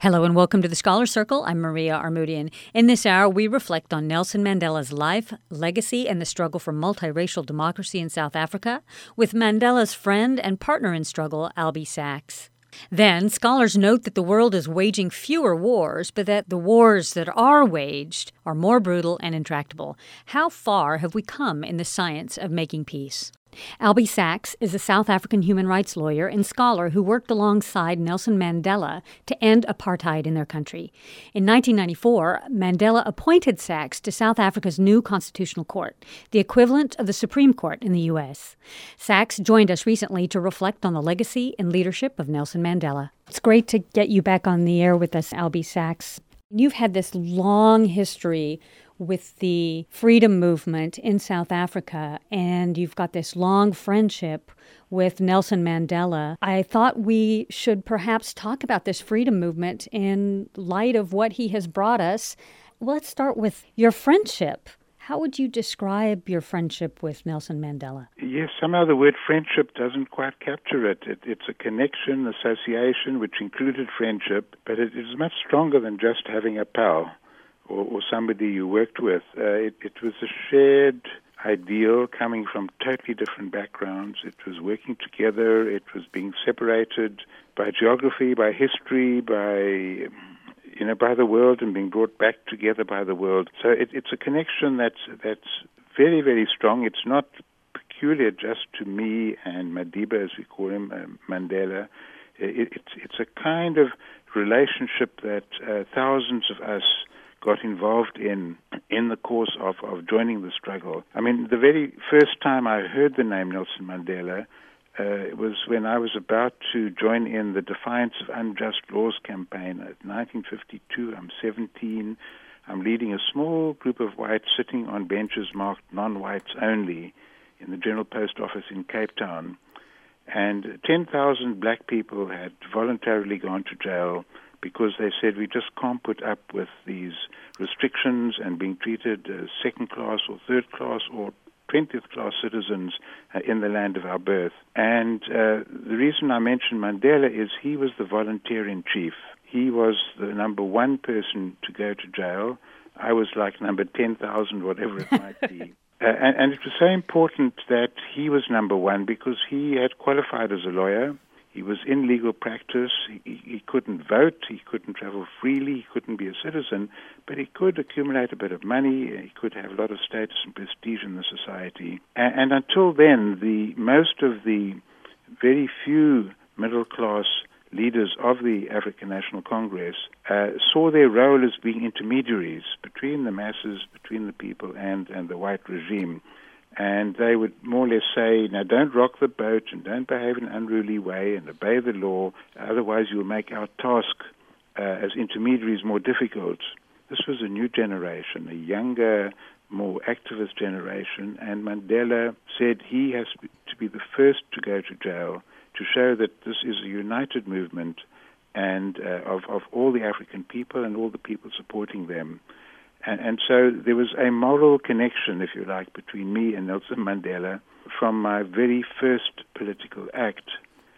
Hello and welcome to the Scholar Circle. I'm Maria Armoudian. In this hour, we reflect on Nelson Mandela's life, legacy, and the struggle for multiracial democracy in South Africa with Mandela's friend and partner in struggle, Albie Sachs. Then, scholars note that the world is waging fewer wars, but that the wars that are waged are more brutal and intractable. How far have we come in the science of making peace? Albie Sachs is a South African human rights lawyer and scholar who worked alongside Nelson Mandela to end apartheid in their country. In 1994, Mandela appointed Sachs to South Africa's new constitutional court, the equivalent of the Supreme Court in the U.S. Sachs joined us recently to reflect on the legacy and leadership of Nelson Mandela. It's great to get you back on the air with us, Albie Sachs. You've had this long history with the freedom movement in South Africa, and you've got this long friendship with Nelson Mandela. I thought we should perhaps talk about this freedom movement in light of what he has brought us. Well, let's start with your friendship. How would you describe your friendship with Nelson Mandela? Yes, somehow the word friendship doesn't quite capture it. It's a connection, association, which included friendship, but it is much stronger than just having a pal or somebody you worked with. It was a shared ideal coming from totally different backgrounds. It was working together. It was being separated by geography, by history, by the world, and being brought back together by the world. So it's a connection that's very, very strong. It's not peculiar just to me and Madiba, as we call him, Mandela. It's a kind of relationship that thousands of us got involved in the course of joining the struggle. I mean, the very first time I heard the name Nelson Mandela was when I was about to join in the Defiance of Unjust Laws campaign. In 1952, I'm 17. I'm leading a small group of whites sitting on benches marked non-whites only in the General Post Office in Cape Town. And 10,000 black people had voluntarily gone to jail because they said we just can't put up with these restrictions and being treated as second-class or third-class or 20th-class citizens in the land of our birth. And the reason I mention Mandela is he was the volunteer-in-chief. He was the number one person to go to jail. I was like number 10,000, whatever it might be. And it was so important that he was number one because he had qualified as a lawyer. He was in legal practice. He couldn't vote. He couldn't travel freely. He couldn't be a citizen, but he could accumulate a bit of money. He could have a lot of status and prestige in the society. And until then, most of the very few middle-class leaders of the African National Congress saw their role as being intermediaries between the masses, between the people, and the white regime. And they would more or less say, now don't rock the boat and don't behave in an unruly way and obey the law, otherwise you'll make our task as intermediaries more difficult. This was a new generation, a younger, more activist generation, and Mandela said he has to be the first to go to jail to show that this is a united movement and of all the African people and all the people supporting them. And so there was a moral connection, if you like, between me and Nelson Mandela from my very first political act.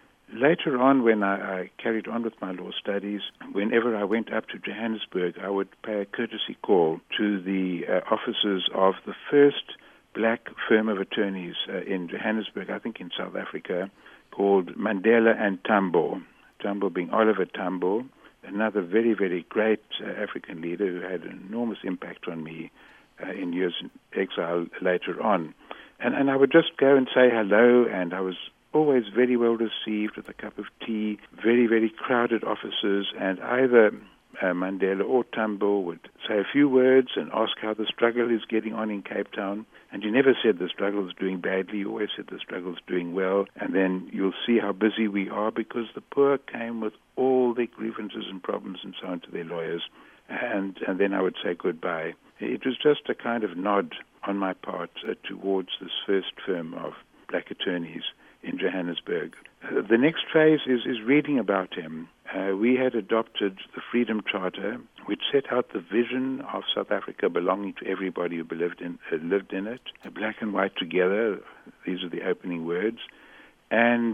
Later on, when I carried on with my law studies, whenever I went up to Johannesburg, I would pay a courtesy call to the offices of the first black firm of attorneys in Johannesburg, I think in South Africa, called Mandela and Tambo. Tambo being Oliver Tambo, another very, very great African leader who had an enormous impact on me in years in exile later on. And I would just go and say hello, and I was always very well received with a cup of tea, very, very crowded offices, and either Mandela or Tambo would say a few words and ask how the struggle is getting on in Cape Town. And you never said the struggle is doing badly, you always said the struggle is doing well, and then you'll see how busy we are, because the poor came with all their grievances and problems and so on to their lawyers, and then I would say goodbye. It was just a kind of nod on my part towards this first firm of black attorneys in Johannesburg. The next phase is reading about him. We had adopted the Freedom Charter, which set out the vision of South Africa belonging to everybody who lived in it, black and white together. These are the opening words. And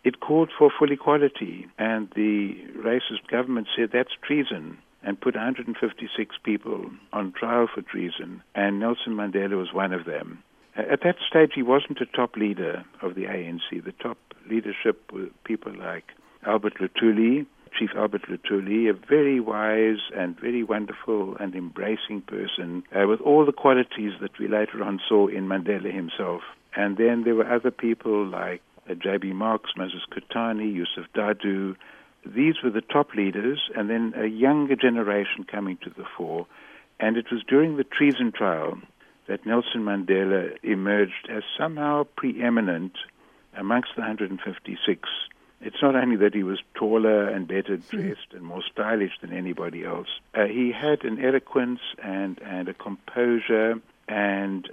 it called for full equality, and the racist government said that's treason and put 156 people on trial for treason, and Nelson Mandela was one of them. At that stage, he wasn't a top leader of the ANC. The top leadership were people like Albert Luthuli, Chief Albert Luthuli, a very wise and very wonderful and embracing person with all the qualities that we later on saw in Mandela himself. And then there were other people like J.B. Marks, Moses Kotane, Yusuf Dadoo. These were the top leaders, and then a younger generation coming to the fore. And it was during the treason trial that Nelson Mandela emerged as somehow preeminent amongst the 156. It's not only that he was taller and better dressed and more stylish than anybody else. He had an eloquence and a composure and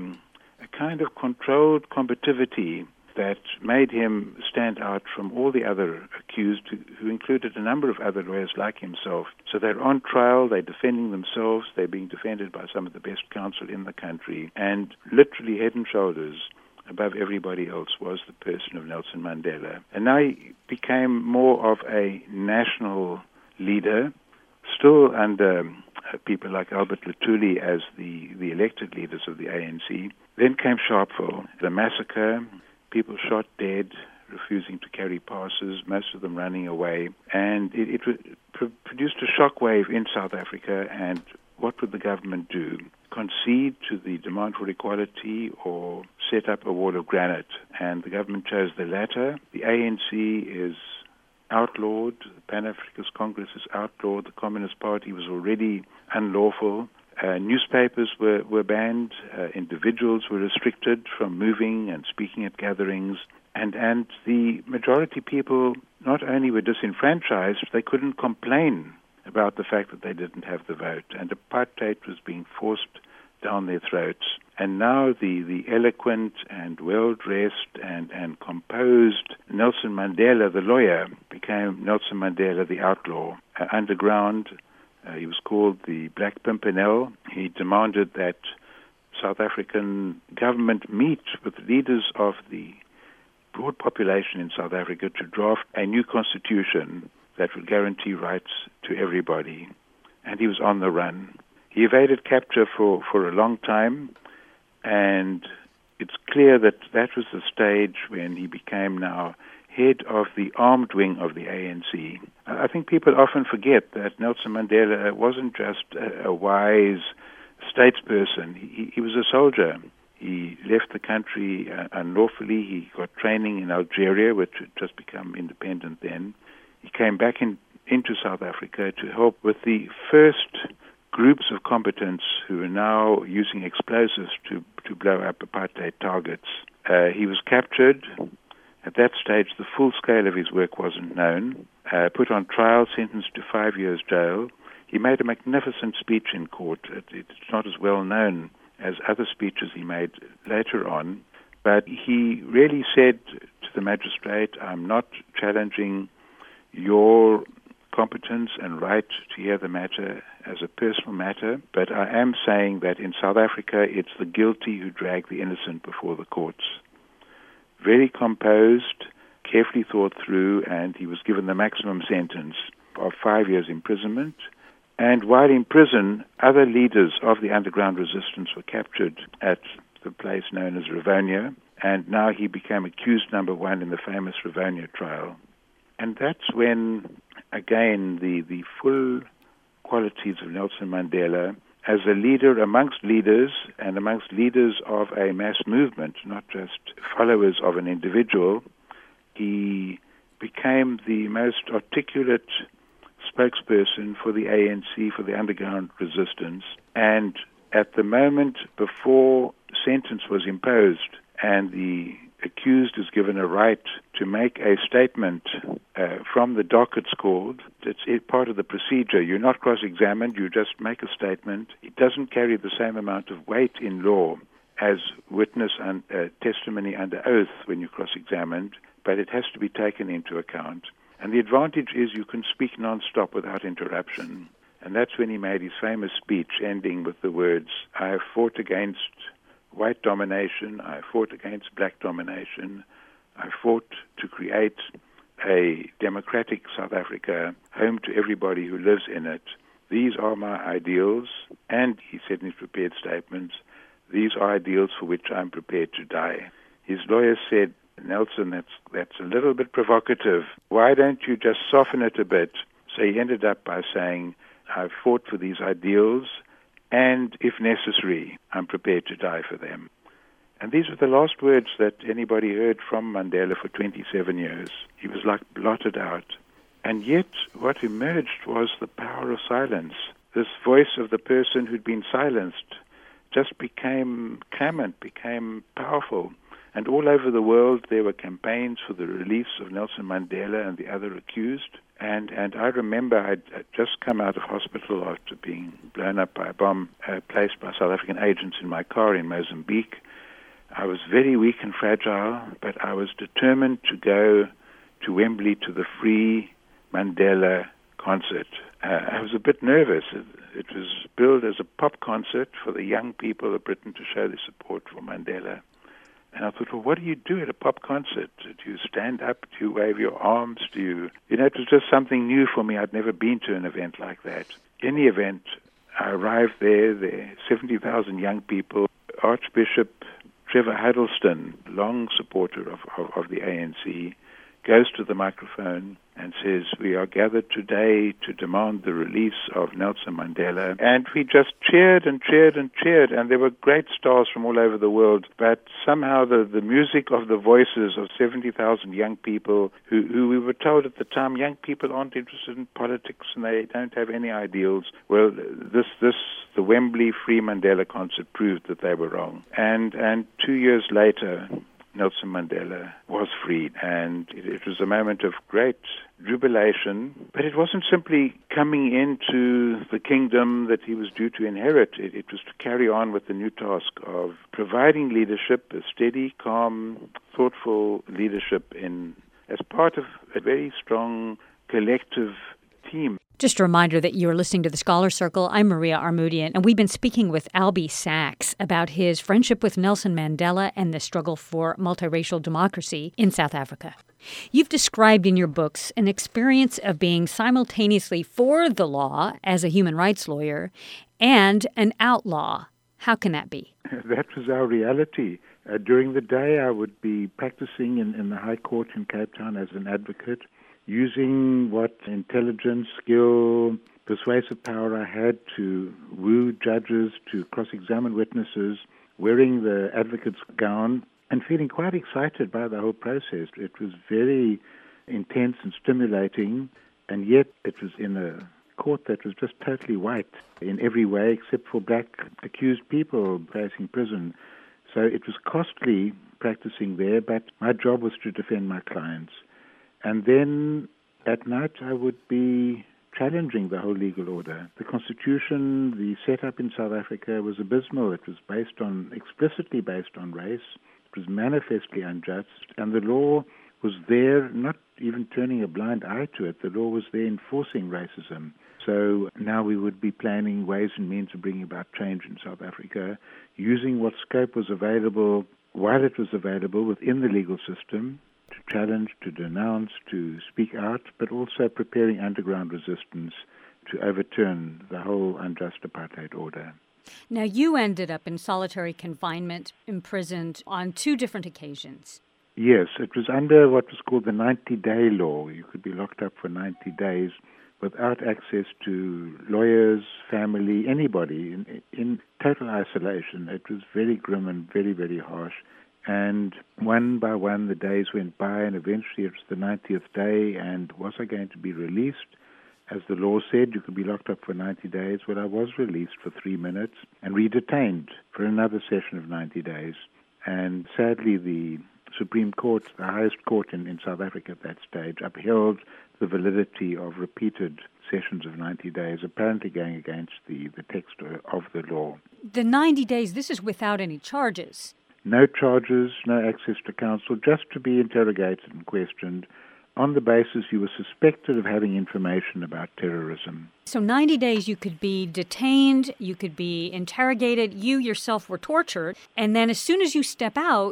a kind of controlled combativity that made him stand out from all the other accused, who included a number of other lawyers like himself. So they're on trial, they're defending themselves, they're being defended by some of the best counsel in the country, and literally head and shoulders above everybody else was the person of Nelson Mandela. And now he became more of a national leader, still under people like Albert Luthuli as the elected leaders of the ANC. Then came Sharpeville, the massacre, people shot dead, refusing to carry passes, most of them running away. And it produced a shockwave in South Africa, and what would the government do? Concede to the demand for equality or set up a wall of granite? And the government chose the latter. The ANC is outlawed. The Pan-Africanist Congress is outlawed. The Communist Party was already unlawful. Newspapers were banned. Individuals were restricted from moving and speaking at gatherings. And the majority people not only were disenfranchised, they couldn't complain about the fact that they didn't have the vote. And apartheid was being forced down their throats. And now the eloquent and well-dressed and composed Nelson Mandela, the lawyer, became Nelson Mandela, the outlaw. Underground, he was called the Black Pimpernel. He demanded that South African government meet with leaders of the broad population in South Africa to draft a new constitution that would guarantee rights to everybody. And he was on the run. He evaded capture for a long time, and it's clear that that was the stage when he became now head of the armed wing of the ANC. I think people often forget that Nelson Mandela wasn't just a wise statesperson. He was a soldier. He left the country unlawfully. He got training in Algeria, which had just become independent then. He came back into South Africa to help with the first groups of combatants who are now using explosives to blow up apartheid targets. He was captured. At that stage, the full scale of his work wasn't known. Put on trial, sentenced to 5 years jail. He made a magnificent speech in court. It's not as well known as other speeches he made later on, but he really said to the magistrate, I'm not challenging your competence and right to hear the matter as a personal matter, but I am saying that in South Africa it's the guilty who drag the innocent before the courts. Very composed, carefully thought through, and he was given the maximum sentence of 5 years imprisonment. And while in prison, other leaders of the underground resistance were captured at the place known as Rivonia, and now he became accused number one in the famous Rivonia trial. And that's when, again, the full qualities of Nelson Mandela as a leader amongst leaders and amongst leaders of a mass movement, not just followers of an individual, he became the most articulate spokesperson for the ANC, for the underground resistance. And at the moment before sentence was imposed and the accused is given a right to make a statement from the dock, it's called. It's part of the procedure. You're not cross-examined, you just make a statement. It doesn't carry the same amount of weight in law as witness and testimony under oath when you're cross-examined, but it has to be taken into account. And the advantage is you can speak non-stop without interruption. And that's when he made his famous speech ending with the words, I have fought against white domination, I have fought against black domination, I fought to create a democratic South Africa, home to everybody who lives in it. These are my ideals, and he said in his prepared statements, these are ideals for which I'm prepared to die. His lawyers said, Nelson, that's a little bit provocative. Why don't you just soften it a bit? So he ended up by saying, I've fought for these ideals, and if necessary, I'm prepared to die for them. And these were the last words that anybody heard from Mandela for 27 years. He was like blotted out. And yet what emerged was the power of silence. This voice of the person who'd been silenced just became clamant, became powerful. And all over the world there were campaigns for the release of Nelson Mandela and the other accused. And I remember I'd just come out of hospital after being blown up by a bomb placed by South African agents in my car in Mozambique. I was very weak and fragile, but I was determined to go to Wembley to the Free Mandela concert. I was a bit nervous. It was billed as a pop concert for the young people of Britain to show their support for Mandela. And I thought, well, what do you do at a pop concert? Do you stand up? Do you wave your arms? It was just something new for me. I'd never been to an event like that. In the event, I arrived there 70,000 young people. Archbishop Trevor Huddleston, long supporter of the ANC, goes to the microphone and says, we are gathered today to demand the release of Nelson Mandela. And we just cheered and cheered and cheered, and there were great stars from all over the world. But somehow the music of the voices of 70,000 young people who we were told at the time, young people aren't interested in politics and they don't have any ideals. Well, the Wembley Free Mandela concert proved that they were wrong. And 2 years later, Nelson Mandela was freed, and it was a moment of great jubilation. But it wasn't simply coming into the kingdom that he was due to inherit. It was to carry on with the new task of providing leadership, a steady, calm, thoughtful leadership as part of a very strong collective team. Just a reminder that you're listening to The Scholar Circle. I'm Maria Armoudian, and we've been speaking with Albie Sachs about his friendship with Nelson Mandela and the struggle for multiracial democracy in South Africa. You've described in your books an experience of being simultaneously for the law as a human rights lawyer and an outlaw. How can that be? That was our reality. During the day, I would be practicing in the High Court in Cape Town as an advocate, using what intelligence, skill, persuasive power I had to woo judges, to cross-examine witnesses, wearing the advocate's gown, and feeling quite excited by the whole process. It was very intense and stimulating, and yet it was in a court that was just totally white in every way except for black accused people facing prison. So it was costly practicing there, but my job was to defend my clients. And then at night I would be challenging the whole legal order. The Constitution, the setup in South Africa was abysmal. It was explicitly based on race. It was manifestly unjust. And the law was there, not even turning a blind eye to it. The law was there enforcing racism. So now we would be planning ways and means of bringing about change in South Africa, using what scope was available while it was available within the legal system, to challenge, to denounce, to speak out, but also preparing underground resistance to overturn the whole unjust apartheid order. Now, you ended up in solitary confinement, imprisoned on 2 different occasions. Yes, it was under what was called the 90-day law. You could be locked up for 90 days without access to lawyers, family, anybody, in total isolation. It was very grim and very, very harsh. And one by one, the days went by, and eventually it was the 90th day, and was I going to be released? As the law said, you could be locked up for 90 days. Well, I was released for 3 minutes and redetained for another session of 90 days. And sadly, the Supreme Court, the highest court in South Africa at that stage, upheld the validity of repeated sessions of 90 days, apparently going against the text of the law. The 90 days, this is without any charges. No charges, no access to counsel, just to be interrogated and questioned on the basis you were suspected of having information about terrorism. So 90 days you could be detained, you could be interrogated, you yourself were tortured, and then as soon as you step out,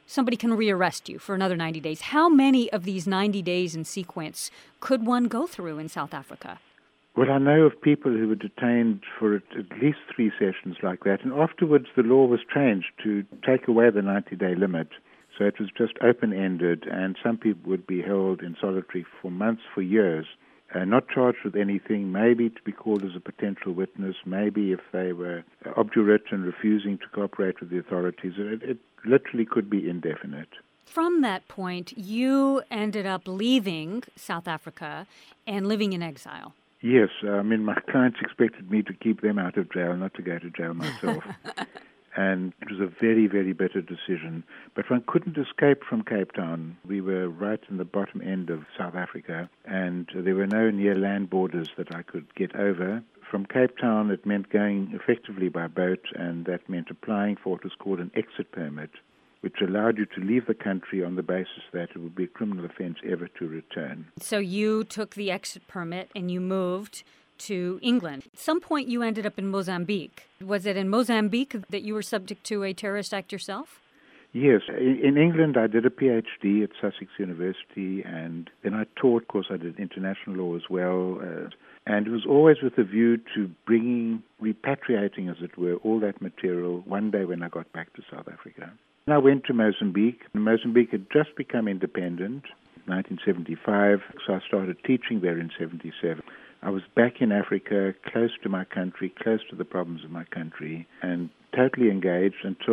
somebody can rearrest you for another 90 days. How many of these 90 days in sequence could one go through in South Africa? Well, I know of people who were detained for at least 3 sessions like that, and afterwards the law was changed to take away the 90-day limit. So it was just open-ended, and some people would be held in solitary for months, for years, not charged with anything, maybe to be called as a potential witness, maybe if they were obdurate and refusing to cooperate with the authorities. It literally could be indefinite. From that point, you ended up leaving South Africa and living in exile. Yes, my clients expected me to keep them out of jail, not to go to jail myself. And it was a very, very bitter decision. But one couldn't escape from Cape Town. We were right in the bottom end of South Africa, and there were no near land borders that I could get over. From Cape Town, it meant going effectively by boat, and that meant applying for what was called an exit permit, which allowed you to leave the country on the basis that it would be a criminal offense ever to return. So you took the exit permit and you moved to England. At some point you ended up in Mozambique. Was it in Mozambique that you were subject to a terrorist act yourself? Yes. In England, I did a PhD at Sussex University, and then I taught. Of course, I did international law as well. And it was always with a view to repatriating, as it were, all that material one day when I got back to South Africa. I went to Mozambique. Mozambique had just become independent in 1975, so I started teaching there in 77. I was back in Africa, close to my country, close to the problems of my country, and totally engaged until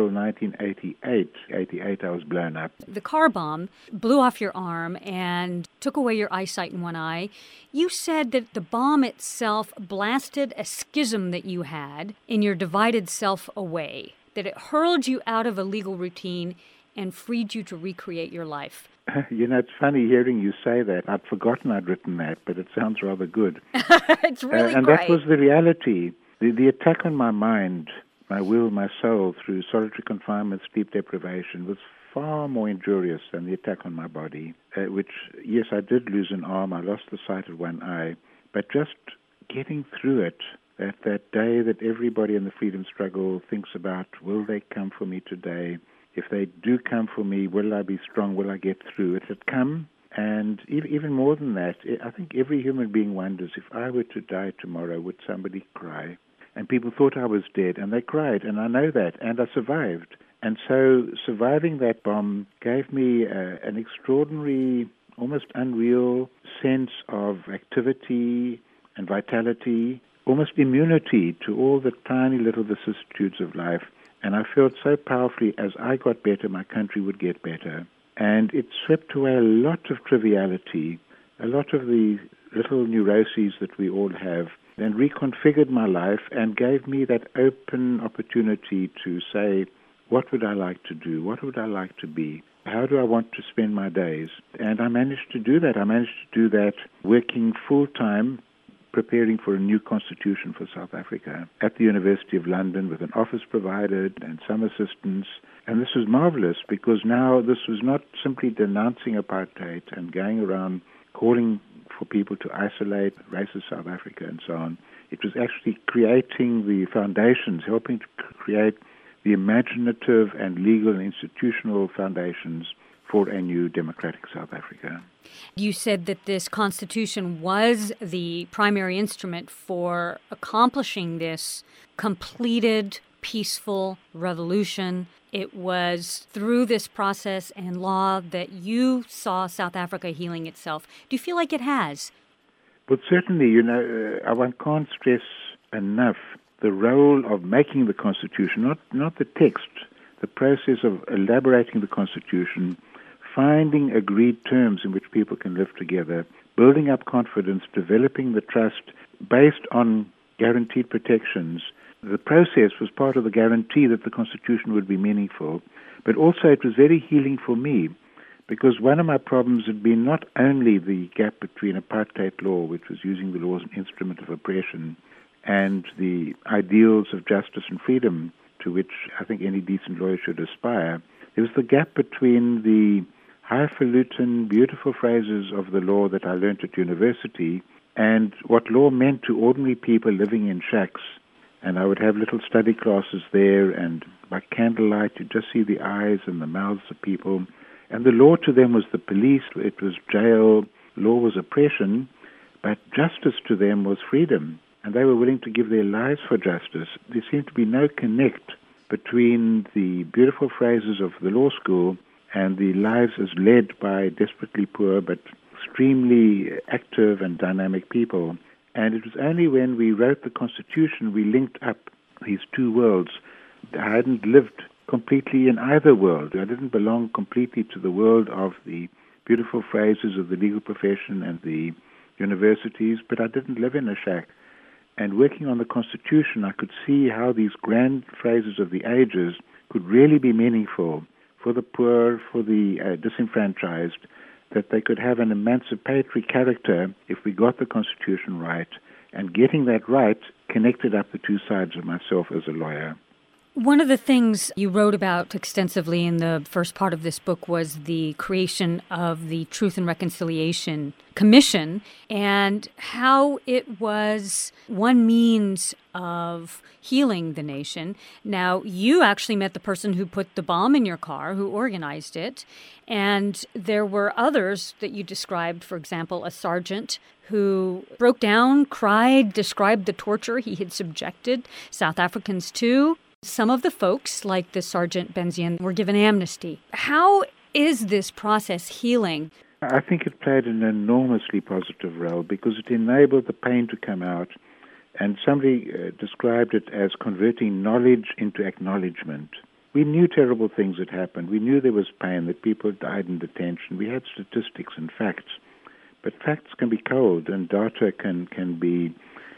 1988. 88, I was blown up. The car bomb blew off your arm and took away your eyesight in one eye. You said that the bomb itself blasted a schism that you had in your divided self away, that it hurled you out of a legal routine and freed you to recreate your life. It's funny hearing you say that. I'd forgotten I'd written that, but it sounds rather good. It's really and great. That was the reality. The attack on my mind, my will, my soul, through solitary confinement, sleep deprivation, was far more injurious than the attack on my body, which, yes, I did lose an arm. I lost the sight of one eye. But just getting through it, that day that everybody in the freedom struggle thinks about, will they come for me today? If they do come for me, will I be strong? Will I get through? It had come, and even more than that, I think every human being wonders, if I were to die tomorrow, would somebody cry? And people thought I was dead, and they cried, and I know that, and I survived. And so surviving that bomb gave me an extraordinary, almost unreal sense of activity and vitality, almost immunity to all the tiny little vicissitudes of life. And I felt so powerfully, as I got better, my country would get better. And it swept away a lot of triviality, a lot of the little neuroses that we all have, and reconfigured my life and gave me that open opportunity to say, what would I like to do? What would I like to be? How do I want to spend my days? And I managed to do that. I managed to do that working full-time, preparing for a new constitution for South Africa at the University of London with an office provided and some assistance. And this was marvelous because now this was not simply denouncing apartheid and going around calling for people to isolate racist South Africa and so on. It was actually creating the foundations, helping to create the imaginative and legal and institutional foundations for a new democratic South Africa. You said that this constitution was the primary instrument for accomplishing this completed, peaceful revolution. It was through this process and law that you saw South Africa healing itself. Do you feel like it has? Well, certainly, one can't stress enough the role of making the Constitution, not the text, the process of elaborating the Constitution, finding agreed terms in which people can live together, building up confidence, developing the trust based on guaranteed protections. The process was part of the guarantee that the Constitution would be meaningful, but also it was very healing for me, because one of my problems had been not only the gap between apartheid law, which was using the law as an instrument of oppression, and the ideals of justice and freedom to which I think any decent lawyer should aspire. There was the gap between the highfalutin, beautiful phrases of the law that I learned at university and what law meant to ordinary people living in shacks And I would have little study classes there, and by candlelight you'd just see the eyes and the mouths of people. And the law to them was the police, it was jail, law was oppression, but justice to them was freedom. And they were willing to give their lives for justice. There seemed to be no connect between the beautiful phrases of the law school and the lives as led by desperately poor but extremely active and dynamic people. And it was only when we wrote the Constitution we linked up these two worlds. I hadn't lived completely in either world. I didn't belong completely to the world of the beautiful phrases of the legal profession and the universities, but I didn't live in a shack. And working on the Constitution, I could see how these grand phrases of the ages could really be meaningful for the poor, for the disenfranchised, that they could have an emancipatory character if we got the Constitution right. And getting that right connected up the two sides of myself as a lawyer. One of the things you wrote about extensively in the first part of this book was the creation of the Truth and Reconciliation Commission and how it was one means of healing the nation. Now, you actually met the person who put the bomb in your car, who organized it, and there were others that you described, for example, a sergeant who broke down, cried, described the torture he had subjected South Africans to. Some of the folks, like the Sergeant Benzian, were given amnesty. How is this process healing? I think it played an enormously positive role because it enabled the pain to come out, and somebody described it as converting knowledge into acknowledgement. We knew terrible things had happened. We knew there was pain, that people died in detention. We had statistics and facts. But facts can be cold, and data can be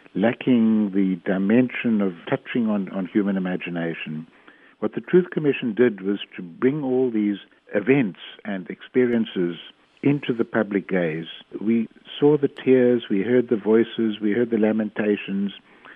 lacking the dimension of touching on human imagination. What the Truth Commission did was to bring all these events and experiences into the public gaze. We saw the tears, we heard the voices, we heard the lamentations,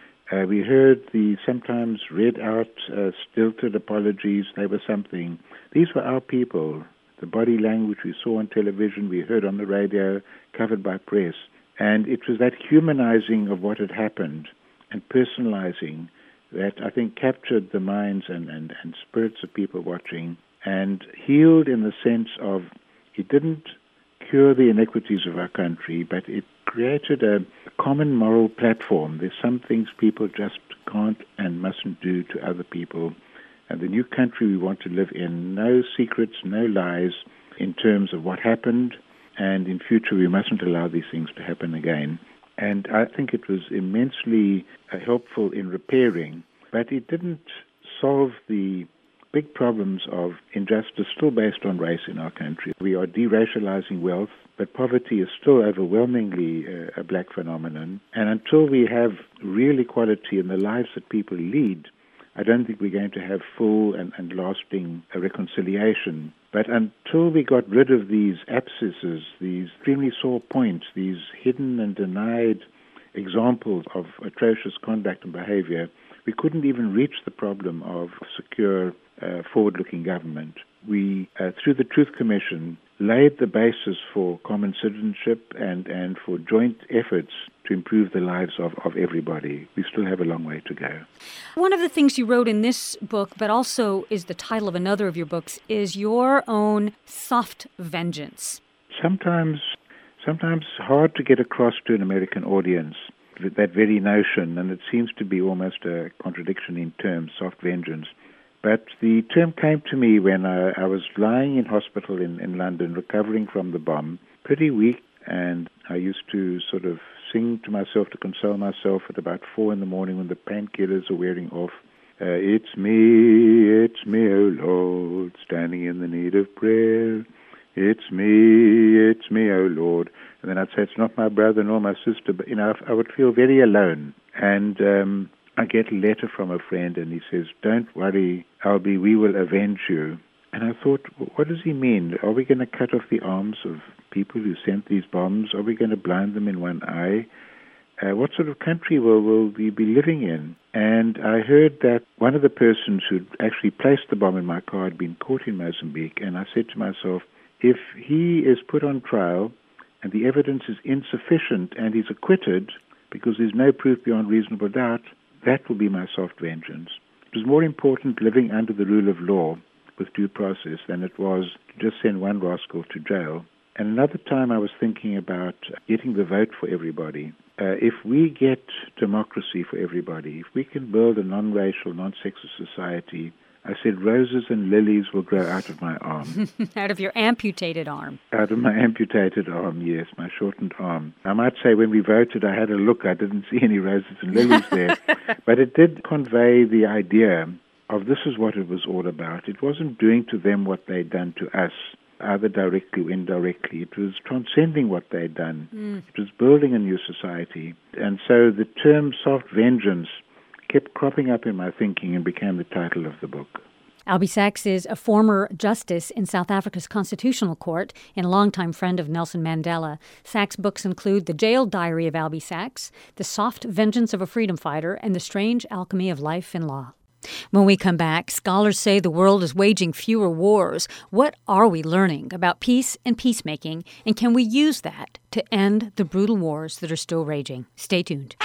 we heard the sometimes read out stilted apologies. They were something. These were our people. The body language we saw on television, we heard on the radio, covered by press. And it was that humanizing of what had happened and personalizing that I think captured the minds and spirits of people watching and healed in the sense of it didn't cure the inequities of our country, but it created a common moral platform. There's some things people just can't and mustn't do to other people. And the new country we want to live in, no secrets, no lies in terms of what happened, and in future we mustn't allow these things to happen again. And I think it was immensely helpful in repairing, but it didn't solve the big problems of injustice still based on race in our country. We are deracializing wealth, but poverty is still overwhelmingly a black phenomenon. And until we have real equality in the lives that people lead, I don't think we're going to have full and lasting reconciliation. But until we got rid of these abscesses, these extremely sore points, these hidden and denied examples of atrocious conduct and behavior, we couldn't even reach the problem of secure, forward-looking government. We, through the Truth Commission, laid the basis for common citizenship and for joint efforts to improve the lives of everybody. We still have a long way to go. One of the things you wrote in this book, but also is the title of another of your books, is your own soft vengeance. Sometimes hard to get across to an American audience, that very notion, and it seems to be almost a contradiction in terms, soft vengeance. But the term came to me when I was lying in hospital in London, recovering from the bomb, pretty weak, and I used to sort of sing to myself to console myself at about 4 in the morning when the painkillers are wearing off. It's me, oh Lord, standing in the need of prayer. It's me, oh Lord. And then I'd say, it's not my brother nor my sister, but, I would feel very alone. And I get a letter from a friend, and he says, don't worry, Albie, we will avenge you. And I thought, what does he mean? Are we going to cut off the arms of people who sent these bombs? Are we going to blind them in one eye? What sort of country will we be living in? And I heard that one of the persons who'd actually placed the bomb in my car had been caught in Mozambique, and I said to myself, if he is put on trial and the evidence is insufficient and he's acquitted because there's no proof beyond reasonable doubt, That will be my soft vengeance. It was more important living under the rule of law with due process than it was to just send one rascal to jail. And another time I was thinking about getting the vote for everybody. If we get democracy for everybody, if we can build a non-racial, non-sexist society, I said roses and lilies will grow out of my arm. Out of your amputated arm. Out of my amputated arm, yes, my shortened arm. I might say when we voted, I had a look. I didn't see any roses and lilies there. But it did convey the idea of this is what it was all about. It wasn't doing to them what they'd done to us, either directly or indirectly. It was transcending what they'd done. It was building a new society. And so the term soft vengeance kept cropping up in my thinking and became the title of the book. Albie Sachs is a former justice in South Africa's Constitutional Court and a longtime friend of Nelson Mandela. Sachs' books include The Jail Diary of Albie Sachs, The Soft Vengeance of a Freedom Fighter, and The Strange Alchemy of Life and Law. When we come back, scholars say the world is waging fewer wars. What are we learning about peace and peacemaking, and can we use that to end the brutal wars that are still raging? Stay tuned.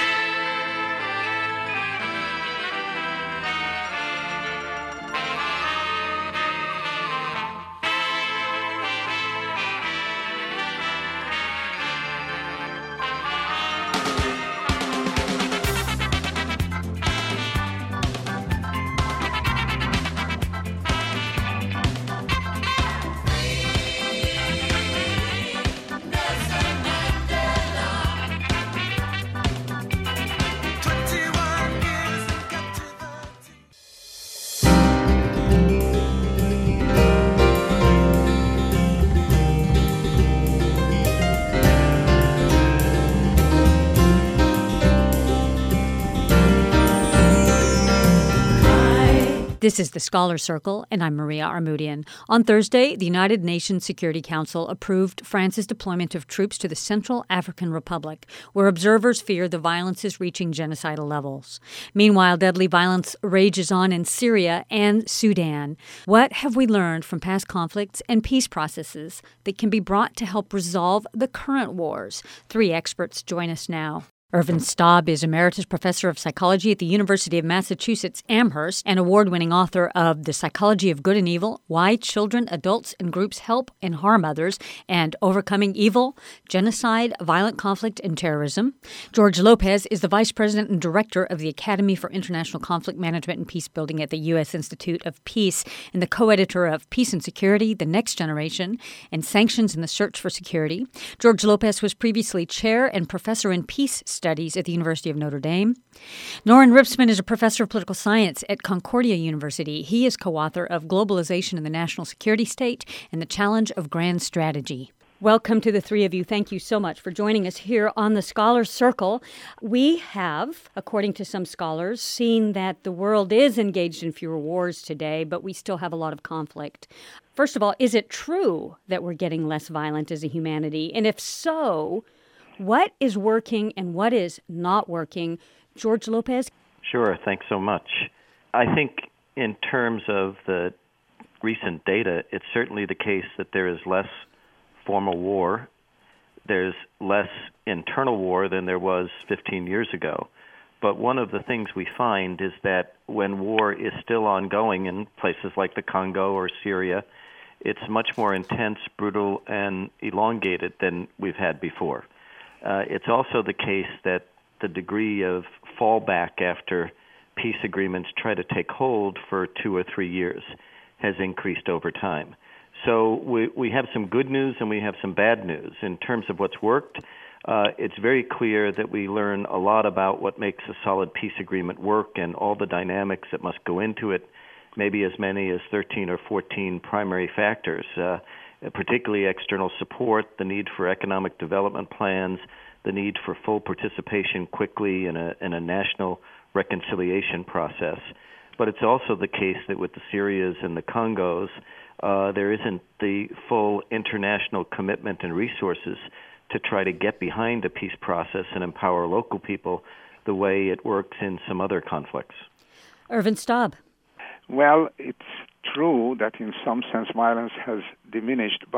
This is the Scholar Circle, and I'm Maria Armoudian. On Thursday, the United Nations Security Council approved France's deployment of troops to the Central African Republic, where observers fear the violence is reaching genocidal levels. Meanwhile, deadly violence rages on in Syria and Sudan. What have we learned from past conflicts and peace processes that can be brought to help resolve the current wars? 3 experts join us now. Ervin Staub is Emeritus Professor of Psychology at the University of Massachusetts Amherst and award-winning author of The Psychology of Good and Evil, Why Children, Adults, and Groups Help and Harm Others, and Overcoming Evil, Genocide, Violent Conflict, and Terrorism. George Lopez is the Vice President and Director of the Academy for International Conflict Management and Peacebuilding at the U.S. Institute of Peace and the co-editor of Peace and Security, The Next Generation, and Sanctions in the Search for Security. George Lopez was previously Chair and Professor in Peace Studies at the University of Notre Dame. Norrin Ripsman is a professor of political science at Concordia University. He is co-author of Globalization in the National Security State and the Challenge of Grand Strategy. Welcome to the 3 of you. Thank you so much for joining us here on the Scholars Circle. We have, according to some scholars, seen that the world is engaged in fewer wars today, but we still have a lot of conflict. First of all, is it true that we're getting less violent as a humanity? And if so, what is working and what is not working? George Lopez? Sure, thanks so much. I think in terms of the recent data, it's certainly the case that there is less formal war. There's less internal war than there was 15 years ago. But one of the things we find is that when war is still ongoing in places like the Congo or Syria, it's much more intense, brutal, and elongated than we've had before. It's also the case that the degree of fallback after peace agreements try to take hold for 2 or 3 years has increased over time. So we have some good news and we have some bad news. In terms of what's worked, it's very clear that we learn a lot about what makes a solid peace agreement work and all the dynamics that must go into it, maybe as many as 13 or 14 primary factors. Particularly external support, the need for economic development plans, the need for full participation quickly in a national reconciliation process. But it's also the case that with the Syrias and the Congos, there isn't the full international commitment and resources to try to get behind a peace process and empower local people the way it works in some other conflicts. Ervin Staub. Well, it's true that in some sense violence has diminished, but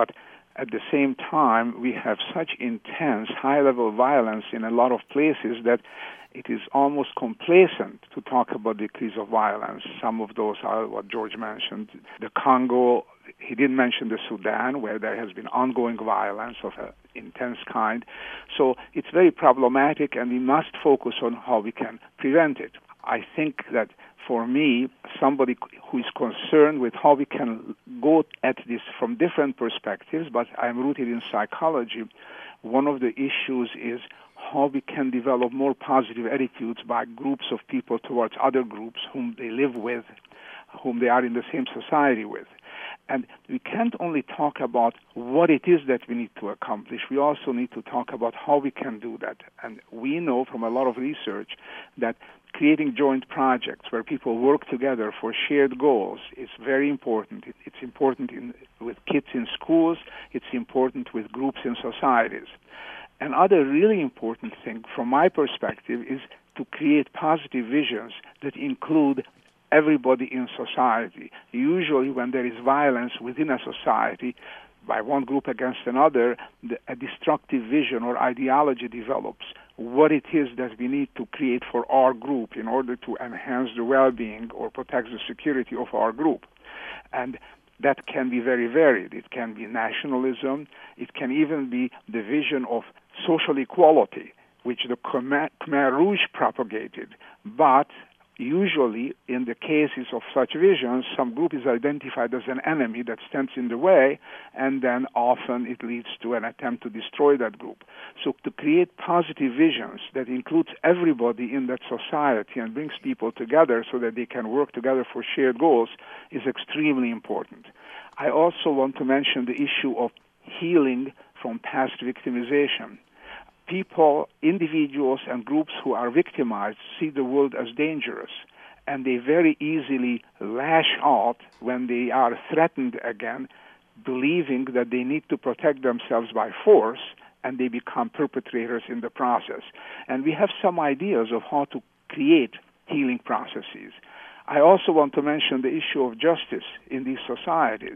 At the same time, we have such intense, high-level violence in a lot of places that it is almost complacent to talk about decrease of violence. Some of those are what George mentioned. The Congo, he didn't mention the Sudan, where there has been ongoing violence of an intense kind. So it's very problematic, and we must focus on how we can prevent it. I think that for me, somebody who is concerned with how we can go at this from different perspectives, but I'm rooted in psychology, one of the issues is how we can develop more positive attitudes by groups of people towards other groups whom they live with, whom they are in the same society with. And we can't only talk about what it is that we need to accomplish. We also need to talk about how we can do that. And we know from a lot of research that creating joint projects where people work together for shared goals is very important. It's important with kids in schools. It's important with groups in societies. Another really important thing from my perspective is to create positive visions that include everybody in society. Usually when there is violence within a society by one group against another, a destructive vision or ideology develops what it is that we need to create for our group in order to enhance the well-being or protect the security of our group. And that can be very varied. It can be nationalism. It can even be the vision of social equality, which the Khmer Rouge propagated. But usually, in the cases of such visions, some group is identified as an enemy that stands in the way, and then often it leads to an attempt to destroy that group. So to create positive visions that includes everybody in that society and brings people together so that they can work together for shared goals is extremely important. I also want to mention the issue of healing from past victimization. People, individuals, and groups who are victimized see the world as dangerous, and they very easily lash out when they are threatened again, believing that they need to protect themselves by force, and they become perpetrators in the process. And we have some ideas of how to create healing processes. I also want to mention the issue of justice in these societies.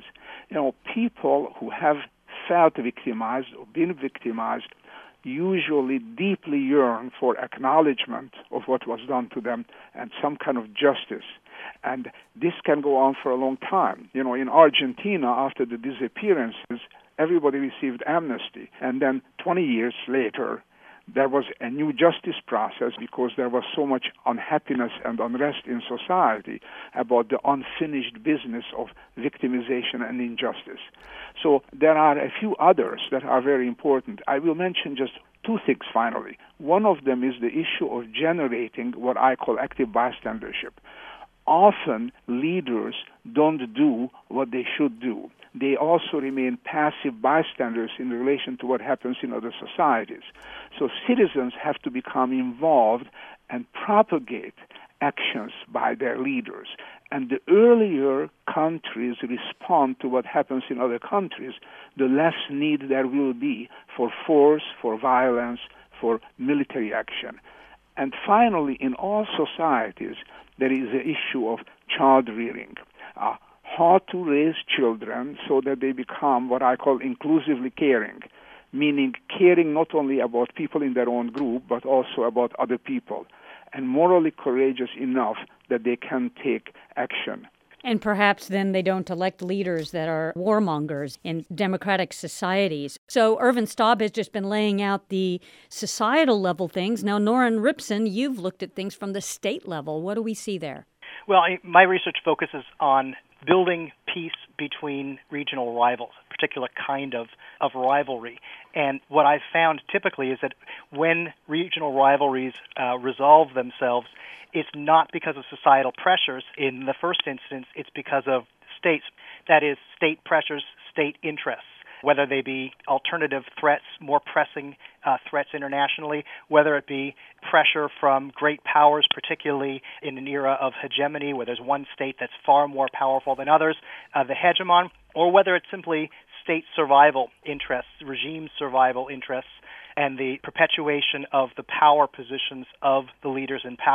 People who have felt victimized or been victimized usually deeply yearn for acknowledgement of what was done to them and some kind of justice. And this can go on for a long time. In Argentina, after the disappearances, everybody received amnesty. And then 20 years later, there was a new justice process because there was so much unhappiness and unrest in society about the unfinished business of victimization and injustice. So there are a few others that are very important. I will mention just two things finally. One of them is the issue of generating what I call active bystandership. Often leaders don't do what they should do. They also remain passive bystanders in relation to what happens in other societies. So citizens have to become involved and propagate actions by their leaders. And the earlier countries respond to what happens in other countries, the less need there will be for force, for violence, for military action. And finally, in all societies, there is the issue of child rearing. How to raise children so that they become what I call inclusively caring, meaning caring not only about people in their own group, but also about other people, and morally courageous enough that they can take action. And perhaps then they don't elect leaders that are warmongers in democratic societies. So Ervin Staub has just been laying out the societal level things. Now, Noren Ripson, you've looked at things from the state level. What do we see there? Well, my research focuses on building peace between regional rivals, a particular kind of rivalry. And what I've found typically is that when regional rivalries resolve themselves, it's not because of societal pressures in the first instance, it's because of states. That is, state pressures, state interests, whether they be alternative threats, more pressing threats internationally, whether it be pressure from great powers, particularly in an era of hegemony where there's one state that's far more powerful than others, the hegemon, or whether it's simply state survival interests, regime survival interests, and the perpetuation of the power positions of the leaders in power.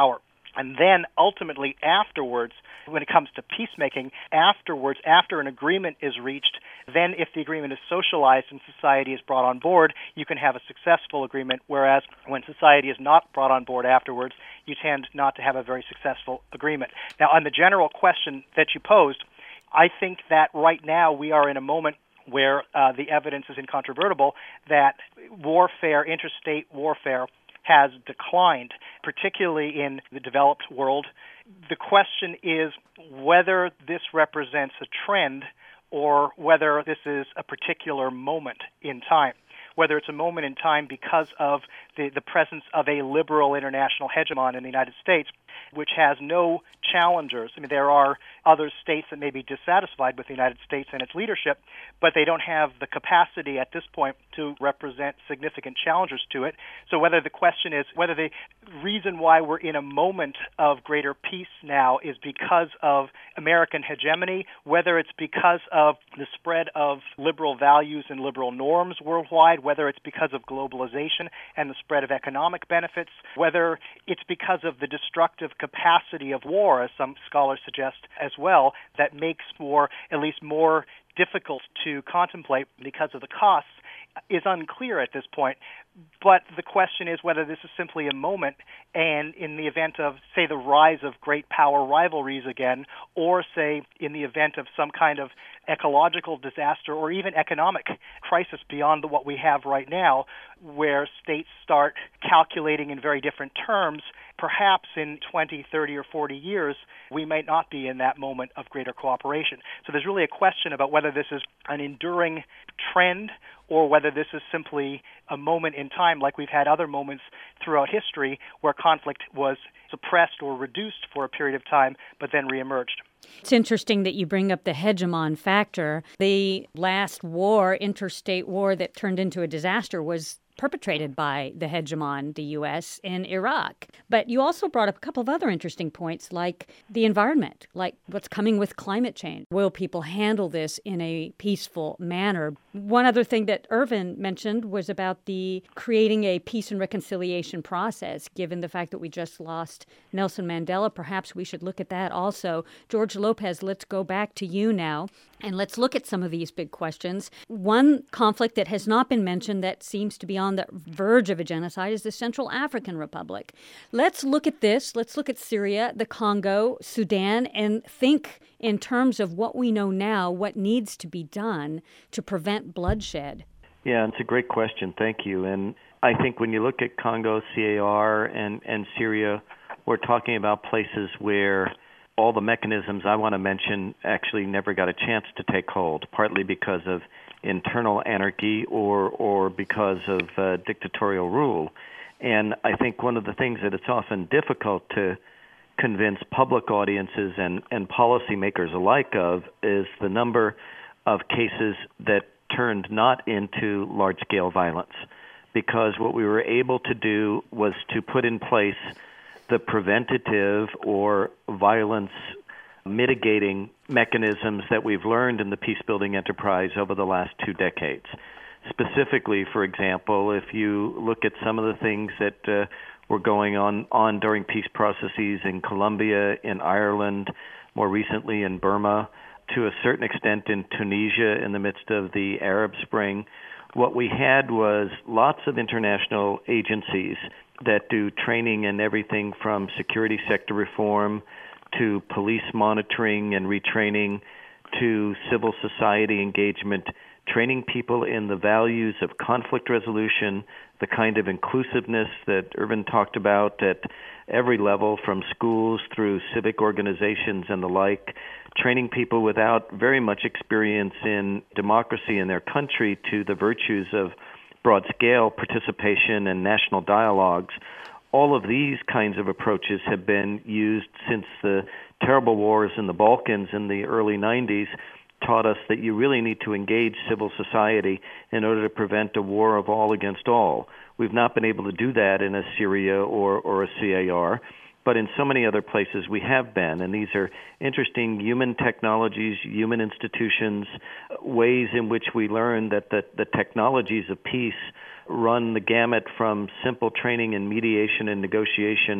And then ultimately afterwards, when it comes to peacemaking, afterwards, after an agreement is reached, then if the agreement is socialized and society is brought on board, you can have a successful agreement, whereas when society is not brought on board afterwards, you tend not to have a very successful agreement. Now, on the general question that you posed, I think that right now we are in a moment where the evidence is incontrovertible that warfare, interstate warfare, has declined, particularly in the developed world. The question is whether this represents a trend or whether this is a particular moment in time. Whether it's a moment in time because of the presence of a liberal international hegemon in the United States, which has no challengers. I mean, there are other states that may be dissatisfied with the United States and its leadership, but they don't have the capacity at this point to represent significant challengers to it. So whether the question is whether the reason why we're in a moment of greater peace now is because of American hegemony, whether it's because of the spread of liberal values and liberal norms worldwide, whether it's because of globalization and the spread of economic benefits, whether it's because of the destructive capacity of war, as some scholars suggest as well, that makes war at least more difficult to contemplate because of the costs, is unclear at this point. But the question is whether this is simply a moment, and in the event of, say, the rise of great power rivalries again, or, say, in the event of some kind of ecological disaster or even economic crisis beyond what we have right now, where states start calculating in very different terms, perhaps in 20, 30, or 40 years, we might not be in that moment of greater cooperation. So there's really a question about whether this is an enduring trend or whether this is simply a moment in time, like we've had other moments throughout history where conflict was suppressed or reduced for a period of time, but then reemerged. It's interesting that you bring up the hegemon factor. The last war, interstate war that turned into a disaster, was perpetrated by the hegemon, the U.S., in Iraq. But you also brought up a couple of other interesting points, like the environment, like what's coming with climate change. Will people handle this in a peaceful manner? One other thing that Ervin mentioned was about the creating a peace and reconciliation process. Given the fact that we just lost Nelson Mandela, perhaps we should look at that also. George Lopez, let's go back to you now, and let's look at some of these big questions. One conflict that has not been mentioned that seems to be on the verge of a genocide is the Central African Republic. Let's look at this. Let's look at Syria, the Congo, Sudan, and think in terms of what we know now, what needs to be done to prevent bloodshed. Yeah, it's a great question. Thank you. And I think when you look at Congo, CAR, and Syria, we're talking about places where all the mechanisms I want to mention actually never got a chance to take hold, partly because of internal anarchy or because of dictatorial rule. And I think one of the things that it's often difficult to convince public audiences and policymakers alike of is the number of cases that turned not into large-scale violence, because what we were able to do was to put in place the preventative or violence mitigating mechanisms that we've learned in the peace-building enterprise over the last 2 decades. Specifically, for example, if you look at some of the things that were going on during peace processes in Colombia, in Ireland, more recently in Burma, to a certain extent in Tunisia in the midst of the Arab Spring, what we had was lots of international agencies that do training in everything from security sector reform to police monitoring and retraining to civil society engagement, training people in the values of conflict resolution, the kind of inclusiveness that Ervin talked about at every level, from schools through civic organizations and the like, training people without very much experience in democracy in their country to the virtues of broad-scale participation and national dialogues. All of these kinds of approaches have been used since the terrible wars in the Balkans in the early 90s taught us that you really need to engage civil society in order to prevent a war of all against all. We've not been able to do that in a Syria or a CAR, but in so many other places we have been. And these are interesting human technologies, human institutions, ways in which we learn that the technologies of peace run the gamut from simple training in mediation and negotiation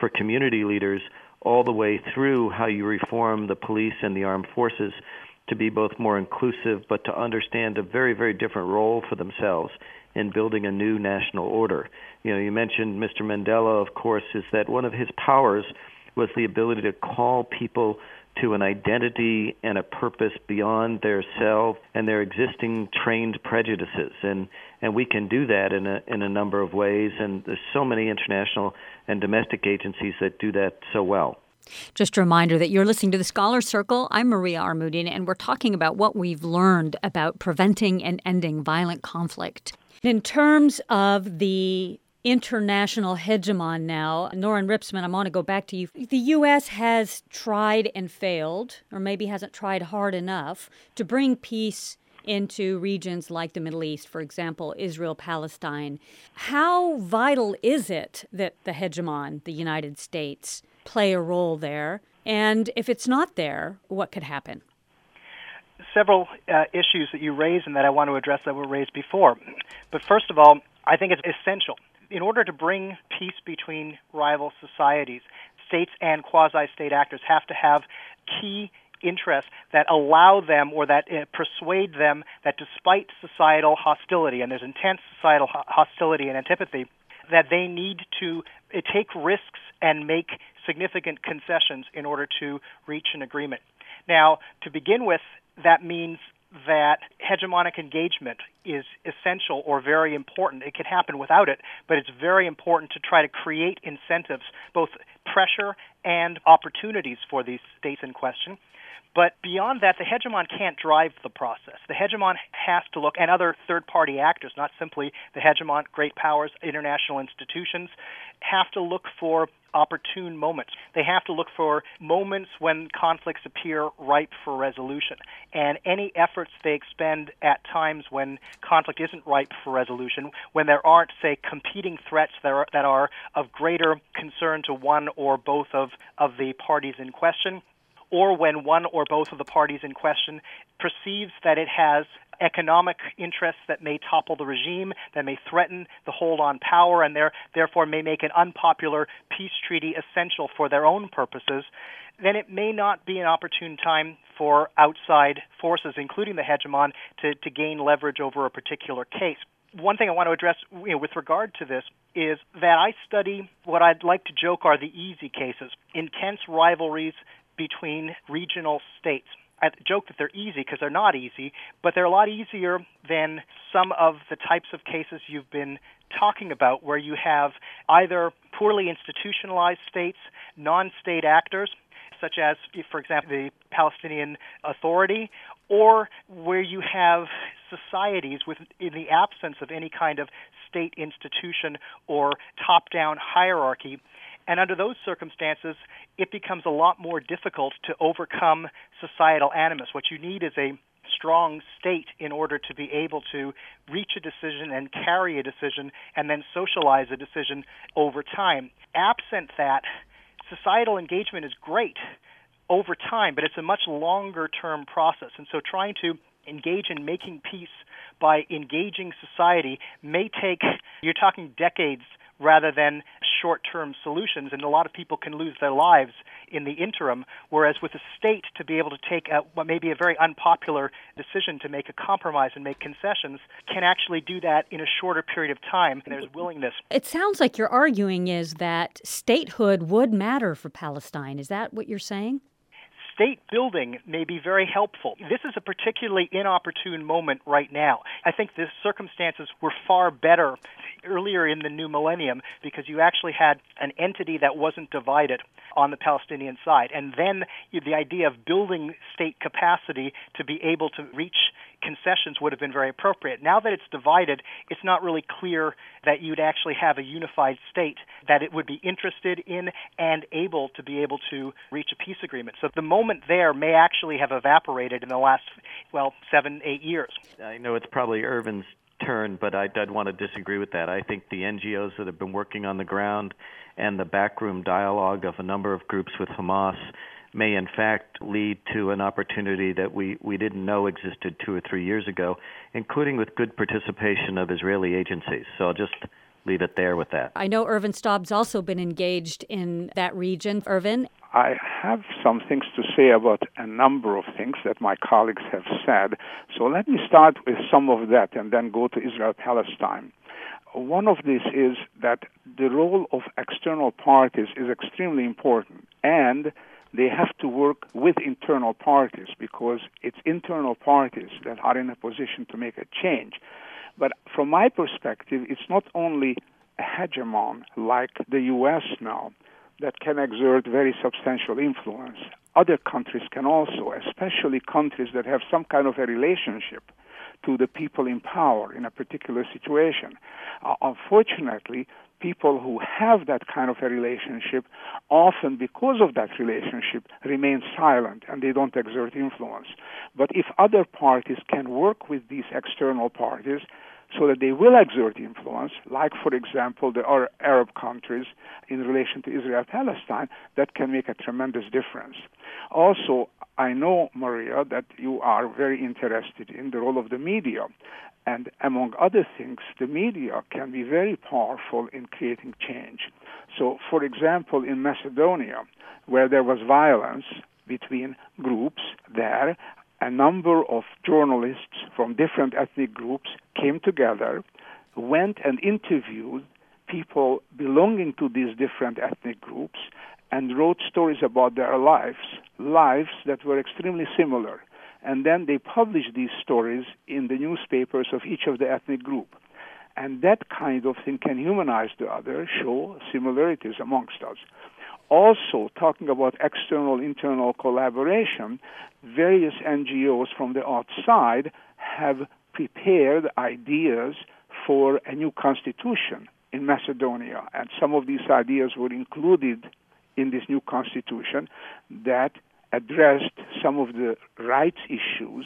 for community leaders all the way through how you reform the police and the armed forces to be both more inclusive, but to understand a very, very different role for themselves in building a new national order. You mentioned Mr. Mandela, of course, is that one of his powers was the ability to call people to an identity and a purpose beyond their self and their existing trained prejudices. And we can do that in a number of ways, and there's so many international and domestic agencies that do that so well. Just a reminder that you're listening to The Scholar Circle. I'm Maria Armoudian, and we're talking about what we've learned about preventing and ending violent conflict. In terms of the international hegemon now, Norrin Ripsman, I want to go back to you. The U.S. has tried and failed, or maybe hasn't tried hard enough, to bring peace into regions like the Middle East, for example, Israel, Palestine. How vital is it that the hegemon, the United States, play a role there? And if it's not there, what could happen? Several issues that you raised and that I want to address that were raised before. But first of all, I think it's essential. In order to bring peace between rival societies, states and quasi-state actors have to have key interests that allow them or that persuade them that despite societal hostility, and there's intense societal hostility and antipathy, that they need to take risks and make significant concessions in order to reach an agreement. Now, to begin with, that means that hegemonic engagement is essential or very important. It can happen without it, but it's very important to try to create incentives, both pressure and opportunities for these states in question. But beyond that, the hegemon can't drive the process. The hegemon has to look, and other third-party actors, not simply the hegemon, great powers, international institutions, have to look for opportune moments. They have to look for moments when conflicts appear ripe for resolution. And any efforts they expend at times when conflict isn't ripe for resolution, when there aren't, say, competing threats that are of greater concern to one or both of the parties in question, or when one or both of the parties in question perceives that it has economic interests that may topple the regime, that may threaten the hold on power, and therefore may make an unpopular peace treaty essential for their own purposes, then it may not be an opportune time for outside forces, including the hegemon, to gain leverage over a particular case. One thing I want to address with regard to this is that I study what I'd like to joke are the easy cases, intense rivalries between regional states. I joke that they're easy because they're not easy, but they're a lot easier than some of the types of cases you've been talking about, where you have either poorly institutionalized states, non-state actors, such as, for example, the Palestinian Authority, or where you have societies in the absence of any kind of state institution or top-down hierarchy. And under those circumstances, it becomes a lot more difficult to overcome societal animus. What you need is a strong state in order to be able to reach a decision and carry a decision and then socialize a decision over time. Absent that, societal engagement is great over time, but it's a much longer-term process. And so trying to engage in making peace by engaging society may take, you're talking decades rather than short-term solutions, and a lot of people can lose their lives in the interim, whereas with a state to be able to take what may be a very unpopular decision to make a compromise and make concessions can actually do that in a shorter period of time, and there's willingness. It sounds like your arguing is that statehood would matter for Palestine. Is that what you're saying? State building may be very helpful. This is a particularly inopportune moment right now. I think the circumstances were far better earlier in the new millennium because you actually had an entity that wasn't divided on the Palestinian side. And then the idea of building state capacity to be able to reach concessions would have been very appropriate. Now that it's divided, it's not really clear that you'd actually have a unified state that it would be interested in and able to be able to reach a peace agreement. So the moment there may actually have evaporated in the last, 7-8 years. I know it's probably Irvin's turn, but I'd want to disagree with that. I think the NGOs that have been working on the ground and the backroom dialogue of a number of groups with Hamas may in fact lead to an opportunity that we didn't know existed 2 or 3 years ago, including with good participation of Israeli agencies. So I'll just leave it there with that. I know Ervin Staub's also been engaged in that region. Ervin? I have some things to say about a number of things that my colleagues have said. So let me start with some of that and then go to Israel-Palestine. One of these is that the role of external parties is extremely important, and they have to work with internal parties because it's internal parties that are in a position to make a change. But from my perspective, it's not only a hegemon like the U.S. now that can exert very substantial influence. Other countries can also, especially countries that have some kind of a relationship to the people in power in a particular situation. Unfortunately, people who have that kind of a relationship often, because of that relationship, remain silent and they don't exert influence. But if other parties can work with these external parties so that they will exert influence, like, for example, the Arab countries in relation to Israel-Palestine, that can make a tremendous difference. Also, I know, Maria, that you are very interested in the role of the media. And among other things, the media can be very powerful in creating change. So, for example, in Macedonia, where there was violence between groups there, a number of journalists from different ethnic groups came together, went and interviewed people belonging to these different ethnic groups, and wrote stories about their lives that were extremely similar. And then they published these stories in the newspapers of each of the ethnic group. And that kind of thing can humanize the other, show similarities amongst us. Also, talking about external-internal collaboration, various NGOs from the outside have prepared ideas for a new constitution in Macedonia. And some of these ideas were included in this new constitution that addressed some of the rights issues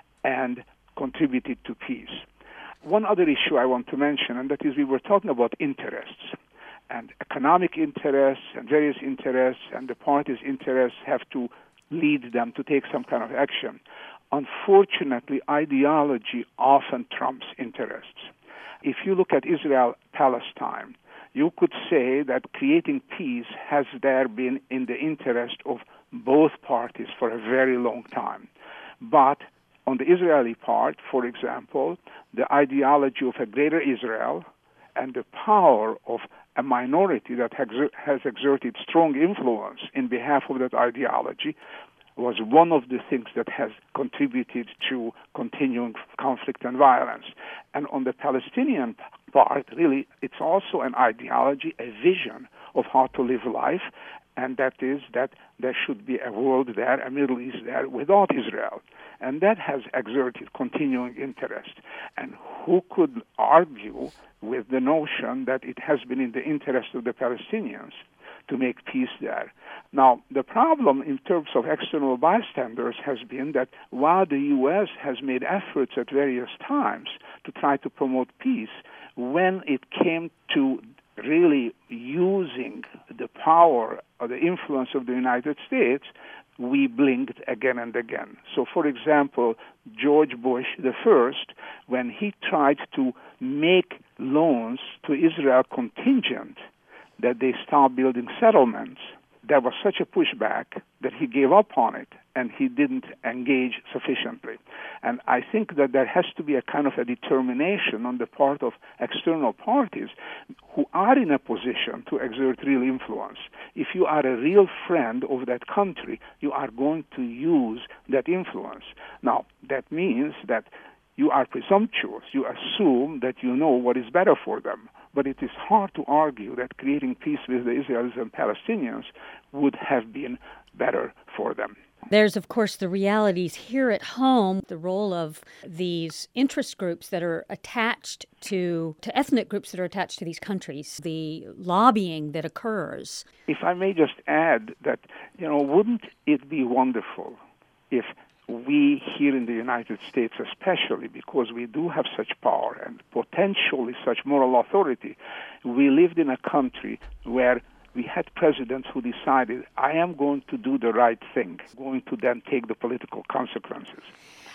and contributed to peace. One other issue I want to mention, and that is we were talking about interests. And economic interests and various interests and the parties' interests have to lead them to take some kind of action. Unfortunately, ideology often trumps interests. If you look at Israel-Palestine, you could say that creating peace has there been in the interest of both parties for a very long time. But on the Israeli part, for example, the ideology of a greater Israel and the power of a minority that has exerted strong influence in behalf of that ideology was one of the things that has contributed to continuing conflict and violence. And on the Palestinian part, really, it's also an ideology, a vision of how to live life, and that is that there should be a world there, a Middle East there, without Israel. And that has exerted continuing interest. And who could argue with the notion that it has been in the interest of the Palestinians to make peace there? Now, the problem in terms of external bystanders has been that while the U.S. has made efforts at various times to try to promote peace, when it came to really using the power or the influence of the United States, we blinked again and again. So, for example, George Bush the first, when he tried to make loans to Israel contingent that they start building settlements, there was such a pushback that he gave up on it and he didn't engage sufficiently. And I think that there has to be a kind of a determination on the part of external parties who are in a position to exert real influence. If you are a real friend of that country, you are going to use that influence. Now, that means that you are presumptuous. You assume that you know what is better for them. But it is hard to argue that creating peace with the Israelis and Palestinians would have been better for them. There's, of course, the realities here at home, the role of these interest groups that are attached to ethnic groups that are attached to these countries, the lobbying that occurs. If I may just add that, wouldn't it be wonderful if we here in the United States, especially because we do have such power and potentially such moral authority, we lived in a country where we had presidents who decided, I am going to do the right thing, going to then take the political consequences. And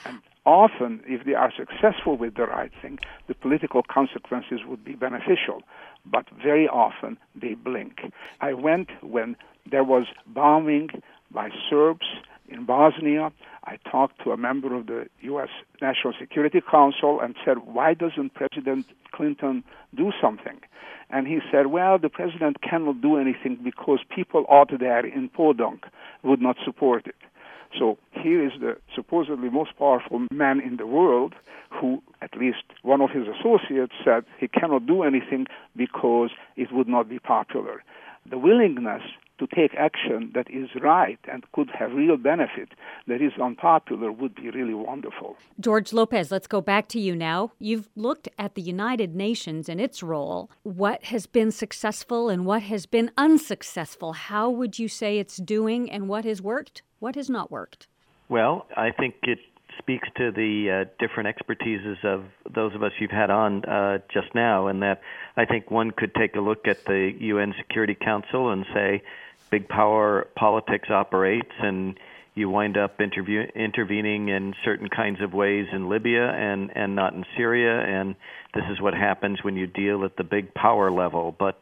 often, if they are successful with the right thing, the political consequences would be beneficial. But very often, they blink. I went when there was bombing by Serbs in Bosnia. I talked to a member of the U.S. National Security Council and said, why doesn't President Clinton do something? And he said, well, the president cannot do anything because people out there in Podunk would not support it. So here is the supposedly most powerful man in the world who, at least one of his associates said, he cannot do anything because it would not be popular. The willingness to take action that is right and could have real benefit that is unpopular would be really wonderful. George Lopez, let's go back to you now. You've looked at the United Nations and its role. What has been successful and what has been unsuccessful? How would you say it's doing, and what has worked? What has not worked? Well, I think it speaks to the different expertises of those of us you've had on just now, and that I think one could take a look at the UN Security Council and say big power politics operates, and you wind up intervening in certain kinds of ways in Libya and not in Syria, and this is what happens when you deal at the big power level. But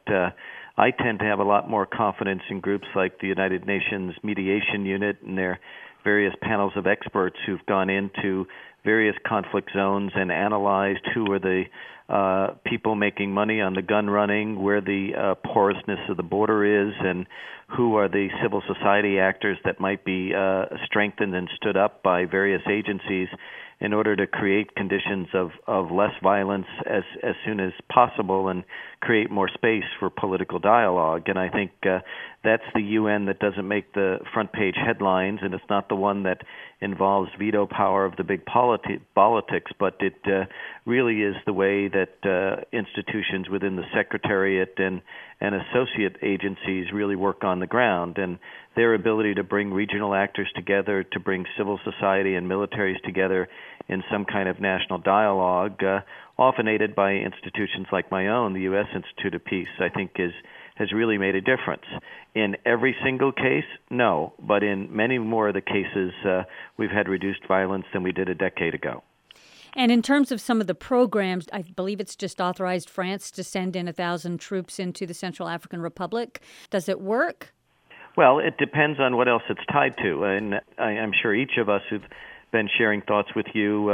I tend to have a lot more confidence in groups like the United Nations Mediation Unit and their various panels of experts who've gone into various conflict zones and analyzed who are the people making money on the gun running, where the porousness of the border is, and who are the civil society actors that might be strengthened and stood up by various agencies in order to create conditions of less violence as soon as possible and create more space for political dialogue. And I think that's the UN that doesn't make the front page headlines, and it's not the one that involves veto power of the big politics, but it really is the way that institutions within the Secretariat and associate agencies really work on the ground, and their ability to bring regional actors together, to bring civil society and militaries together in some kind of national dialogue, often aided by institutions like my own, the U.S. Institute of Peace, I think has really made a difference. In every single case, no, but in many more of the cases, we've had reduced violence than we did a decade ago. And in terms of some of the programs, I believe it's just authorized France to send in 1,000 troops into the Central African Republic. Does it work? Well, it depends on what else it's tied to. And I'm sure each of us who've been sharing thoughts with you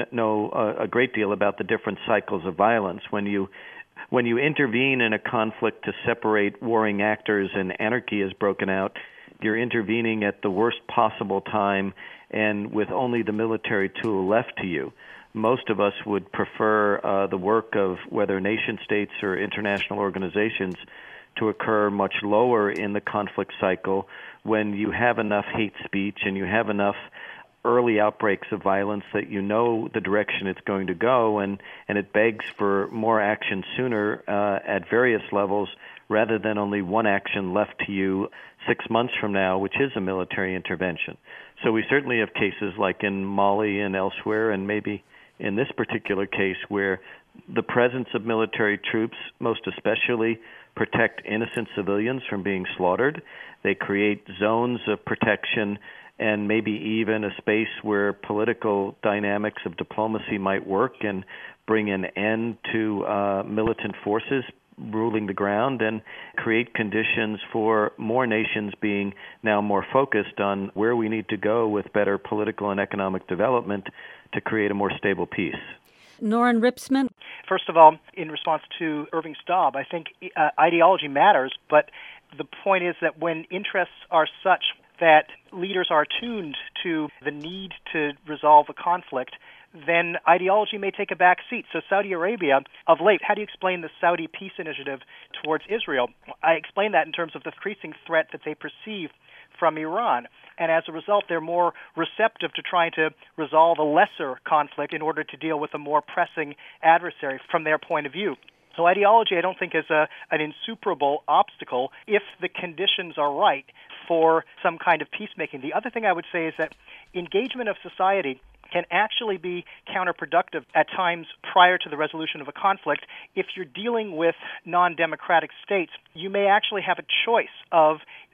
know a great deal about the different cycles of violence. When you intervene in a conflict to separate warring actors and anarchy has broken out, you're intervening at the worst possible time and with only the military tool left to you. Most of us would prefer the work of whether nation states or international organizations to occur much lower in the conflict cycle, when you have enough hate speech and you have enough early outbreaks of violence that you know the direction it's going to go, and it begs for more action sooner at various levels rather than only one action left to you 6 months from now, which is a military intervention. So we certainly have cases like in Mali and elsewhere, and maybe in this particular case, where the presence of military troops, most especially, protect innocent civilians from being slaughtered. They create zones of protection and maybe even a space where political dynamics of diplomacy might work and bring an end to militant forces ruling the ground and create conditions for more nations being now more focused on where we need to go with better political and economic development to create a more stable peace. Noren Ripsman? First of all, in response to Irving Staub, I think ideology matters, but the point is that when interests are such that leaders are attuned to the need to resolve a conflict, then ideology may take a back seat. So Saudi Arabia, of late, how do you explain the Saudi peace initiative towards Israel? I explain that in terms of the increasing threat that they perceive from Iran. And as a result, they're more receptive to trying to resolve a lesser conflict in order to deal with a more pressing adversary from their point of view. So ideology, I don't think, is an insuperable obstacle if the conditions are right for some kind of peacemaking. The other thing I would say is that engagement of society can actually be counterproductive at times prior to the resolution of a conflict. If you're dealing with non-democratic states, you may actually have a choice of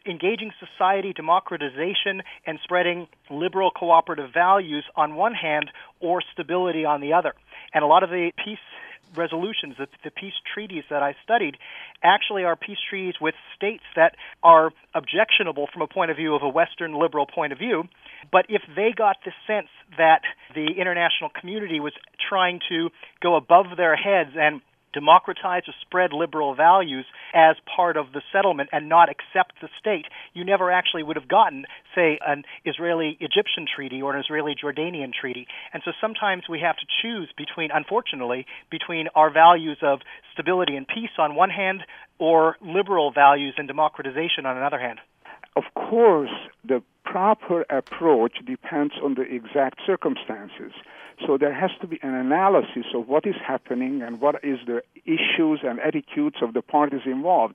engaging society, democratization, and spreading liberal cooperative values on one hand, or stability on the other. And a lot of the peace resolutions, the peace treaties that I studied, actually are peace treaties with states that are objectionable from a point of view of a Western liberal point of view. But if they got the sense that the international community was trying to go above their heads and democratize or spread liberal values as part of the settlement and not accept the state, you never actually would have gotten, say, an Israeli-Egyptian treaty or an Israeli-Jordanian treaty. And so sometimes we have to choose unfortunately, between our values of stability and peace on one hand or liberal values and democratization on another hand. Of course, the proper approach depends on the exact circumstances. So there has to be an analysis of what is happening and what is the issues and attitudes of the parties involved.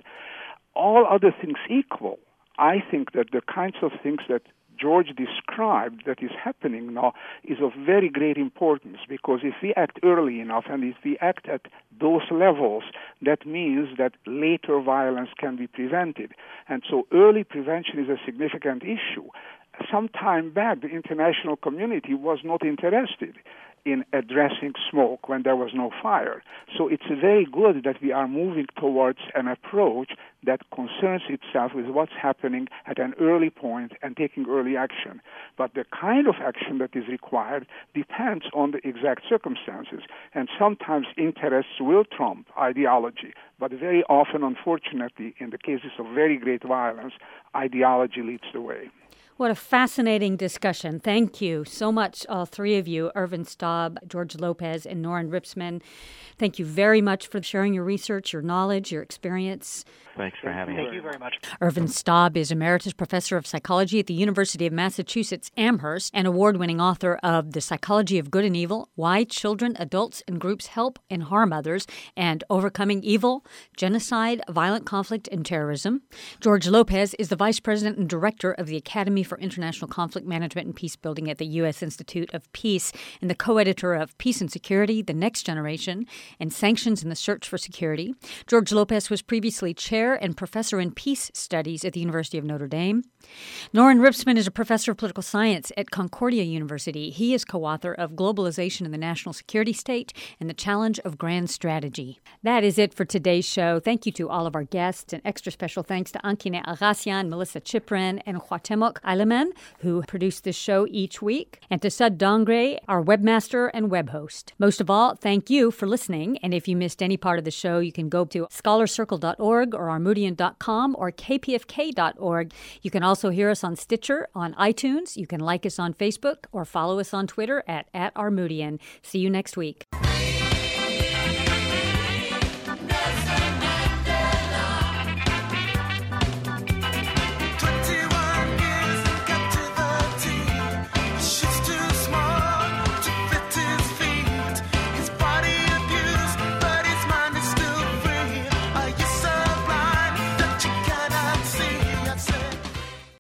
All other things equal, I think that the kinds of things that George described that is happening now is of very great importance, because if we act early enough and if we act at those levels, that means that later violence can be prevented. And so early prevention is a significant issue. Some time back, the international community was not interested in addressing smoke when there was no fire. So it's very good that we are moving towards an approach that concerns itself with what's happening at an early point and taking early action. But the kind of action that is required depends on the exact circumstances. And sometimes interests will trump ideology. But very often, unfortunately, in the cases of very great violence, ideology leads the way. What a fascinating discussion. Thank you so much, all three of you, Ervin Staub, George Lopez, and Noren Ripsman. Thank you very much for sharing your research, your knowledge, your experience. Thanks for having us. Thank you very much. Ervin Staub is Emeritus Professor of Psychology at the University of Massachusetts Amherst and award-winning author of The Psychology of Good and Evil, Why Children, Adults, and Groups Help and Harm Others, and Overcoming Evil, Genocide, Violent Conflict, and Terrorism. George Lopez is the Vice President and Director of the Academy for International Conflict Management and Peace Building at the U.S. Institute of Peace and the co-editor of Peace and Security, The Next Generation, and Sanctions in the Search for Security. George Lopez was previously chair and professor in peace studies at the University of Notre Dame. Noren Ripsman is a professor of political science at Concordia University. He is co-author of Globalization in the National Security State and the Challenge of Grand Strategy. That is it for today's show. Thank you to all of our guests, and extra special thanks to Ankine Agassian, Melissa Chipren, and Huatemok Aileman, who produce this show each week, and to Sud Dongre, our webmaster and web host. Most of all, thank you for listening, and if you missed any part of the show, you can go to scholarcircle.org or armoudian.com or kpfk.org. You can also hear us on Stitcher, on iTunes. You can like us on Facebook or follow us on Twitter at Armoudian. See you next week.